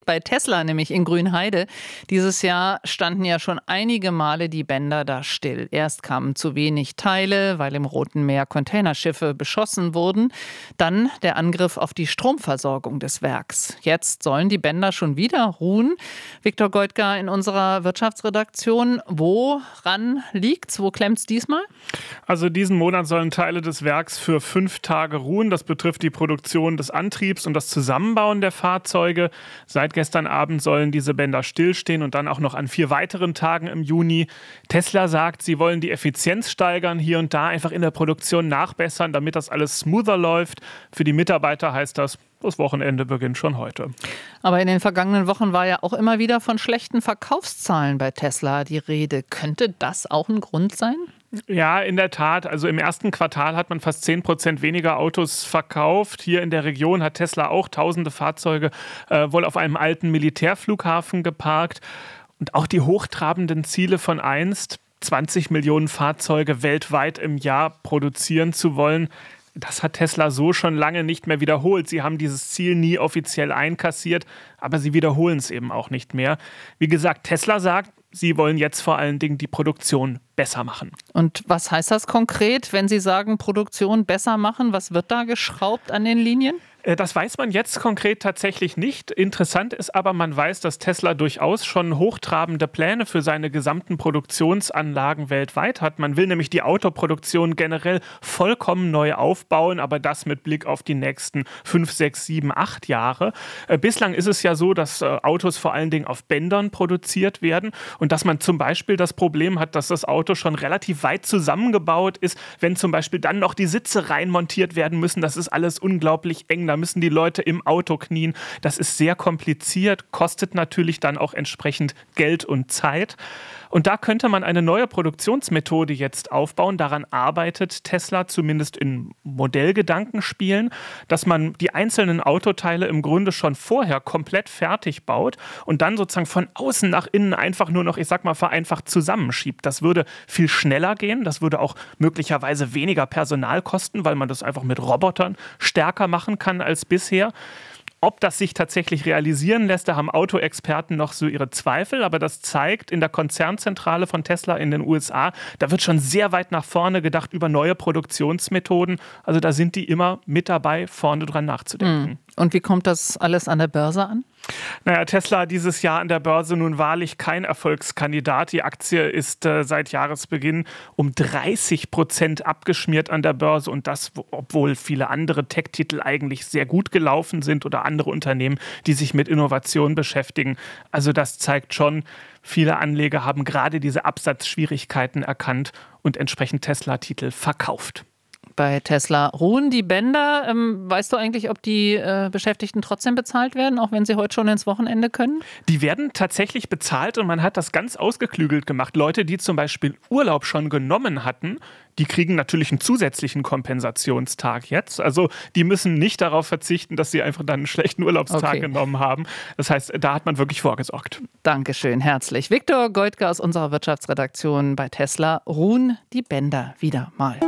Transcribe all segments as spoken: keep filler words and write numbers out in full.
bei Tesla, nämlich in Grünheide. Dieses Jahr standen ja schon einige Male die Bänder da still. Erst kamen zu wenig Teile, weil im Roten Meer Containerschiffe beschossen wurden. Dann der Angriff auf die Stromversorgung des Werks. Jetzt sollen die Bänder schon wieder ruhen. Viktor Goldgar in unserer Wirtschaftsredaktion. Woran liegt's? Wo klemmt's diesmal? Also diesen Monat sollen Teile des Werks für fünf Tage ruhen. Das betrifft die Produktion des Antriebs und das Zusammenbauen der Fahrzeuge. Seit gestern Abend sollen diese Bänder stillstehen und dann auch noch an vier weiteren Tagen im Juni. Tesla sagt, sie wollen die Effizienz steigern, hier und da einfach in der Produktion nachbessern, damit das alles smoother läuft. Für die Mitarbeiter heißt das, das Wochenende beginnt schon heute. Aber in den vergangenen Wochen war ja auch immer wieder von schlechten Verkaufszahlen bei Tesla die Rede. Könnte das auch ein Grund sein? Ja, in der Tat. Also im ersten Quartal hat man fast zehn Prozent weniger Autos verkauft. Hier in der Region hat Tesla auch tausende Fahrzeuge äh, wohl auf einem alten Militärflughafen geparkt. Und auch die hochtrabenden Ziele von einst, zwanzig Millionen Fahrzeuge weltweit im Jahr produzieren zu wollen, das hat Tesla so schon lange nicht mehr wiederholt. Sie haben dieses Ziel nie offiziell einkassiert, aber sie wiederholen es eben auch nicht mehr. Wie gesagt, Tesla sagt, sie wollen jetzt vor allen Dingen die Produktion besser machen. Und was heißt das konkret, wenn Sie sagen, Produktion besser machen? Was wird da geschraubt an den Linien? Das weiß man jetzt konkret tatsächlich nicht. Interessant ist aber, man weiß, dass Tesla durchaus schon hochtrabende Pläne für seine gesamten Produktionsanlagen weltweit hat. Man will nämlich die Autoproduktion generell vollkommen neu aufbauen, aber das mit Blick auf die nächsten fünf, sechs, sieben, acht Jahre. Bislang ist es ja so, dass Autos vor allen Dingen auf Bändern produziert werden und dass man zum Beispiel das Problem hat, dass das Auto schon relativ weit zusammengebaut ist. Wenn zum Beispiel dann noch die Sitze reinmontiert werden müssen, das ist alles unglaublich eng. Da müssen die Leute im Auto knien. Das ist sehr kompliziert, kostet natürlich dann auch entsprechend Geld und Zeit. Und da könnte man eine neue Produktionsmethode jetzt aufbauen. Daran arbeitet Tesla zumindest in Modellgedankenspielen, dass man die einzelnen Autoteile im Grunde schon vorher komplett fertig baut und dann sozusagen von außen nach innen einfach nur noch, ich sag mal, vereinfacht zusammenschiebt. Das würde viel schneller gehen. Das würde auch möglicherweise weniger Personal kosten, weil man das einfach mit Robotern stärker machen kann als bisher. Ob das sich tatsächlich realisieren lässt, da haben Autoexperten noch so ihre Zweifel, aber das zeigt in der Konzernzentrale von Tesla in den U S A, da wird schon sehr weit nach vorne gedacht über neue Produktionsmethoden. Also da sind die immer mit dabei, vorne dran nachzudenken. Und wie kommt das alles an der Börse an? Naja, Tesla dieses Jahr an der Börse nun wahrlich kein Erfolgskandidat. Die Aktie ist äh, seit Jahresbeginn um dreißig Prozent abgeschmiert an der Börse und das, obwohl viele andere Tech-Titel eigentlich sehr gut gelaufen sind oder andere Unternehmen, die sich mit Innovation beschäftigen. Also das zeigt schon, viele Anleger haben gerade diese Absatzschwierigkeiten erkannt und entsprechend Tesla-Titel verkauft. Bei Tesla ruhen die Bänder. Ähm, weißt du eigentlich, ob die äh, Beschäftigten trotzdem bezahlt werden, auch wenn sie heute schon ins Wochenende können? Die werden tatsächlich bezahlt und man hat das ganz ausgeklügelt gemacht. Leute, die zum Beispiel Urlaub schon genommen hatten, die kriegen natürlich einen zusätzlichen Kompensationstag jetzt. Also die müssen nicht darauf verzichten, dass sie einfach dann einen schlechten Urlaubstag okay. genommen haben. Das heißt, da hat man wirklich vorgesorgt. Dankeschön, herzlich. Viktor Goldgar aus unserer Wirtschaftsredaktion bei Tesla. Ruhen die Bänder wieder mal.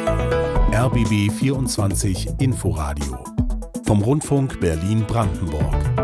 R B B vierundzwanzig Inforadio vom Rundfunk Berlin-Brandenburg.